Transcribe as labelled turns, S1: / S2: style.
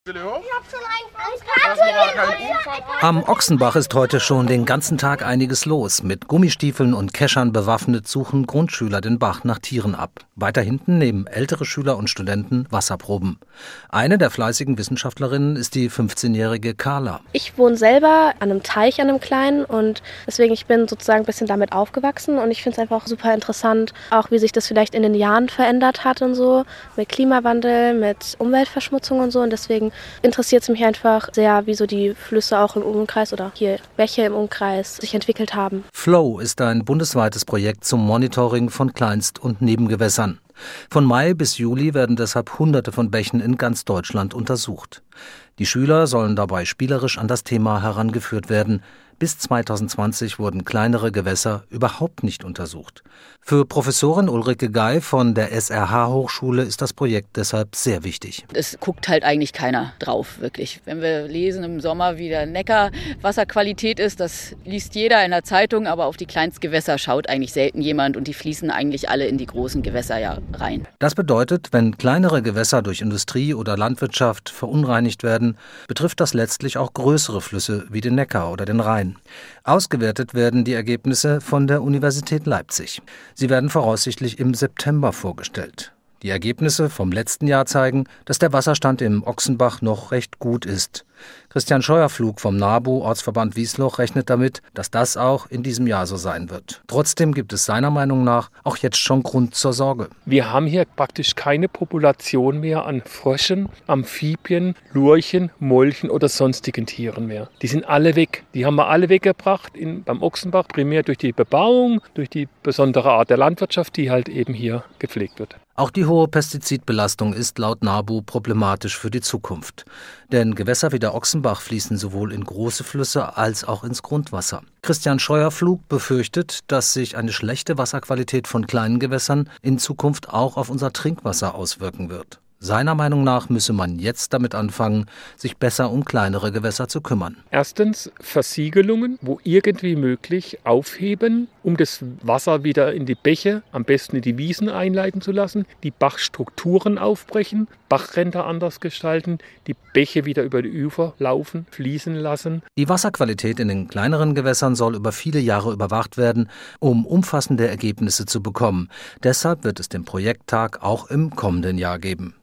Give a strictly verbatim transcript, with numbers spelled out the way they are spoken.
S1: Am Ochsenbach ist heute schon den ganzen Tag einiges los. Mit Gummistiefeln und Keschern bewaffnet suchen Grundschüler den Bach nach Tieren ab. Weiter hinten nehmen ältere Schüler und Studenten Wasserproben. Eine der fleißigen Wissenschaftlerinnen ist die fünfzehnjährige Carla.
S2: Ich wohne selber an einem Teich, an einem kleinen, und deswegen ich bin sozusagen ein bisschen damit aufgewachsen und ich finde es einfach super interessant, auch wie sich das vielleicht in den Jahren verändert hat und so, mit Klimawandel, mit Umweltverschmutzung und so, und deswegen interessiert es mich einfach sehr, wie so die Flüsse auch im Umkreis oder hier Bäche im Umkreis sich entwickelt haben.
S1: Flow ist ein bundesweites Projekt zum Monitoring von Kleinst- und Nebengewässern. Von Mai bis Juli werden deshalb Hunderte von Bächen in ganz Deutschland untersucht. Die Schüler sollen dabei spielerisch an das Thema herangeführt werden. Bis zweitausendzwanzig wurden kleinere Gewässer überhaupt nicht untersucht. Für Professorin Ulrike Gey von der S R H-Hochschule ist das Projekt deshalb sehr wichtig.
S3: Es guckt halt eigentlich keiner drauf, wirklich. Wenn wir lesen im Sommer, wie der Neckar Wasserqualität ist, das liest jeder in der Zeitung, aber auf die Kleinstgewässer schaut eigentlich selten jemand und die fließen eigentlich alle in die großen Gewässer ja rein.
S1: Das bedeutet, wenn kleinere Gewässer durch Industrie oder Landwirtschaft verunreinigt werden, betrifft das letztlich auch größere Flüsse wie den Neckar oder den Rhein. Ausgewertet werden die Ergebnisse von der Universität Leipzig. Sie werden voraussichtlich im September vorgestellt. Die Ergebnisse vom letzten Jahr zeigen, dass der Wasserstand im Ochsenbach noch recht gut ist. Christian Scheuerpflug vom NABU, Ortsverband Wiesloch, rechnet damit, dass das auch in diesem Jahr so sein wird. Trotzdem gibt es seiner Meinung nach auch jetzt schon Grund zur Sorge.
S4: Wir haben hier praktisch keine Population mehr an Fröschen, Amphibien, Lurchen, Molchen oder sonstigen Tieren mehr. Die sind alle weg. Die haben wir alle weggebracht in, beim Ochsenbach, primär durch die Bebauung, durch die besondere Art der Landwirtschaft, die halt eben hier gepflegt wird.
S1: Auch die hohe Pestizidbelastung ist laut NABU problematisch für die Zukunft. Denn Gewässer wie der Ochsenbach fließen sowohl in große Flüsse als auch ins Grundwasser. Christian Scheuerpflug befürchtet, dass sich eine schlechte Wasserqualität von kleinen Gewässern in Zukunft auch auf unser Trinkwasser auswirken wird. Seiner Meinung nach müsse man jetzt damit anfangen, sich besser um kleinere Gewässer zu kümmern.
S4: Erstens Versiegelungen, wo irgendwie möglich aufheben, um das Wasser wieder in die Bäche, am besten in die Wiesen einleiten zu lassen, die Bachstrukturen aufbrechen, Bachränder anders gestalten, die Bäche wieder über die Ufer laufen, fließen lassen.
S1: Die Wasserqualität in den kleineren Gewässern soll über viele Jahre überwacht werden, um umfassende Ergebnisse zu bekommen. Deshalb wird es den Projekttag auch im kommenden Jahr geben.